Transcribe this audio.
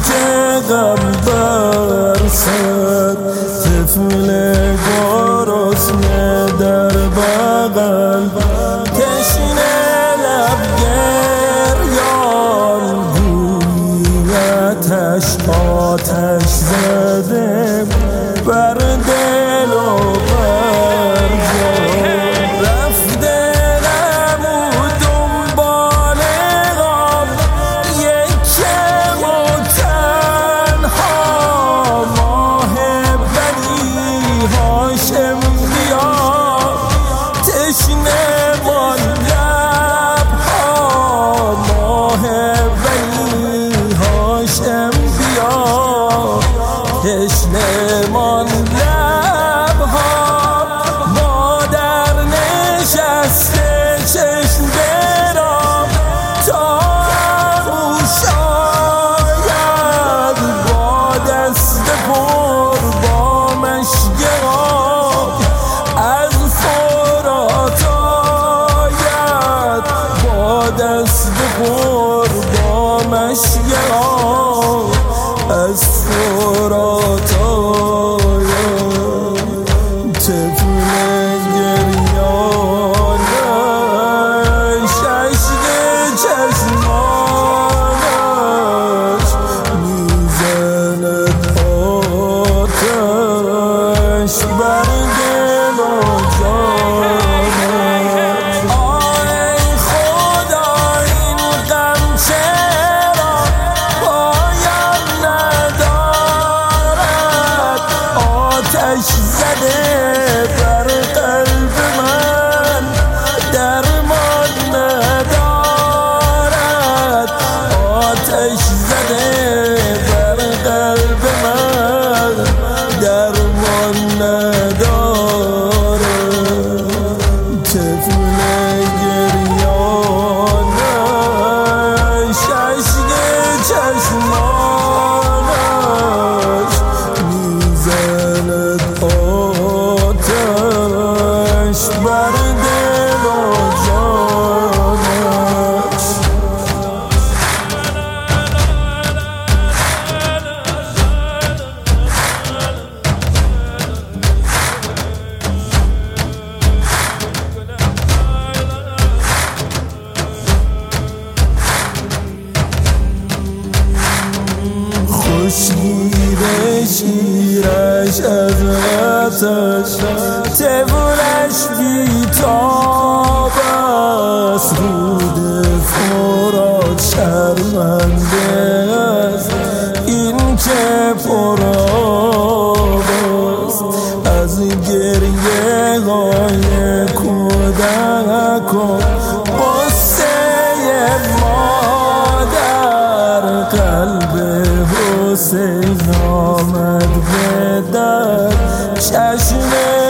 که غم برسد، طفل گرسنه در بغل، تشنه لب گریان، گویی آتش زده بر دل و بر جان. رفت دلم و دنبال غم، یکم و تنها، ماه بنی هاشم بیا، تشنه وان لبها، ماه بنی هاشم بیا، تشنه مان لبها. مادر نشسته چشم برام تا عمو شاید، با دست پر با مشک آب از فرات آید، با دست پر با مشک آب از فرات آید. طفل گریانش، عشق چشمانش، میزند آتش بر دل و جانش. آی خدا این غم چرا پایان ندارد، آتش زده بر قلب من درمان ندارد، آتش زده بر قلب من درمان ندارد. طفل گریانش، عشق چشمانش، میزند آتش بر دل و جانش. خوشگیر شیرش از آتش، طفلش بی‌تاب است، رود فرات شرمنده است، این که پرآب است از گریه های کودک و غصه مادر. قلب حسین آمد به در، چشم